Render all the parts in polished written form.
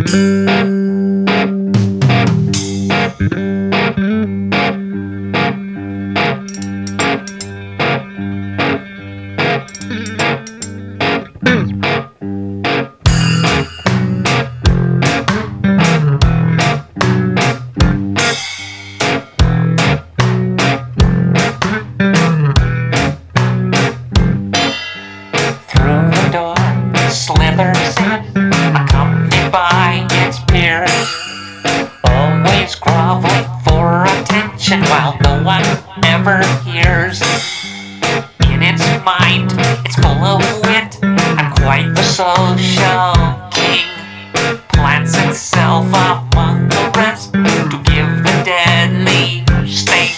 Slithers in, accompanied by its peers, always groveling for attention while no one ever hears. In its mind, it's full of wit and quite the social king. Plants itself among the rest to give the deadly sting.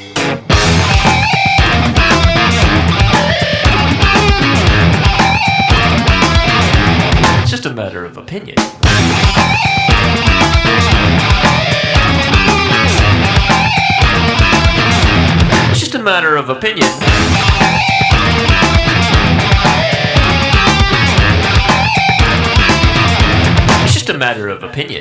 It's just a matter of opinion. It's just a matter of opinion. It's just a matter of opinion.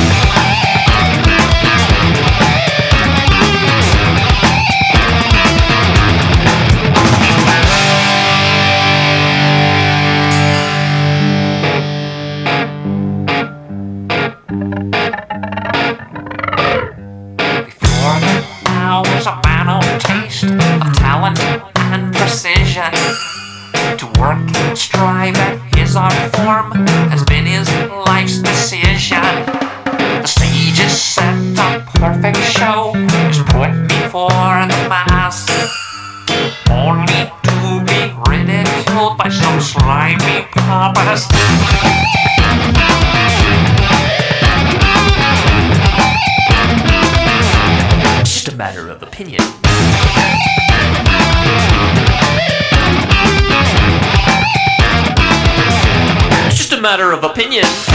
Now is a man of taste, of talent and precision. To work and strive at his art form has been his life's decision. The stage is set, a perfect show is put before the mass, only to be ridiculed by some slimy pompous. It's just a matter of opinion. It's just a matter of opinion.